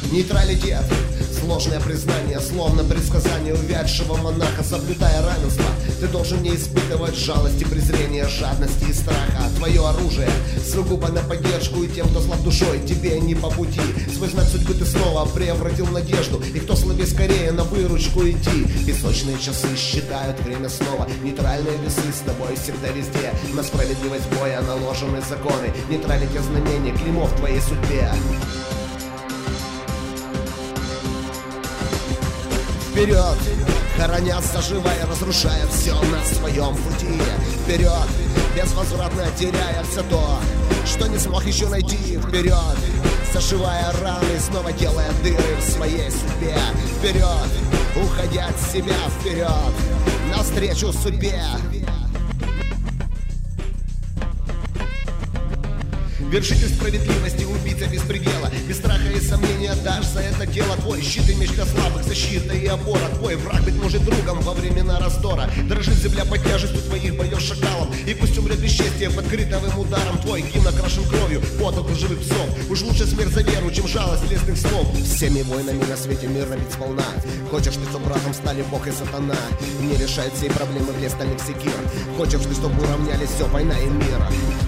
Нейтралитет, сложное признание, словно предсказание увядшего монаха. Соблюдая равенство, ты должен не испытывать жалости, презрения, жадности и страха. Твое оружие сугубо на поддержку, и тем, кто слаб душой, тебе не по пути. Свой знак судьбы ты снова превратил в надежду, и кто слабее, скорее на выручку идти. Песочные часы считают время снова, нейтральные весы с тобой всегда везде. На справедливость боя наложены законы, нейтралитет знамение, клеймо в твоей судьбе. Вперед, хороня, заживая, разрушая все на своем пути. Вперед, безвозвратно теряя все то, что не смог еще найти. Вперед, зашивая раны, снова делая дыры в своей судьбе. Вперед, уходя от себя, вперед, навстречу судьбе. Вершитель справедливости, убийца без предела, без страха и сомнения дашь за это дело. Твой щит и меч для слабых, защита и опора. Твой враг быть может другом во времена раздора. Дрожит земля под тяжестью твоих боев шакалом, и пусть умрет бесчестие под критовым ударом. Твой гимн окрашен кровью, потом лживых псов. Уж лучше смерть за веру, чем жалость лесных слов. Всеми войнами на свете мир набить сполна. Хочешь ты, чтоб братом стали Бог и сатана? Не решает всей проблемы в лес стальных секир. Хочешь ты, чтоб уравнялись все, война и мир.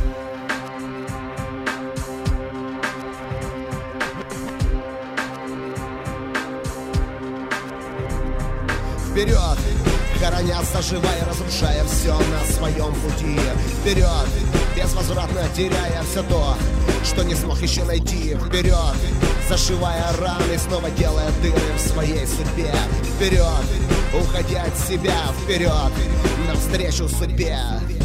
Вперед, хороня, заживая, разрушая все на своем пути. Вперед, безвозвратно теряя все то, что не смог еще найти. Вперед, зашивая раны, снова делая дыры в своей судьбе. Вперед, уходя от себя, вперед, навстречу судьбе.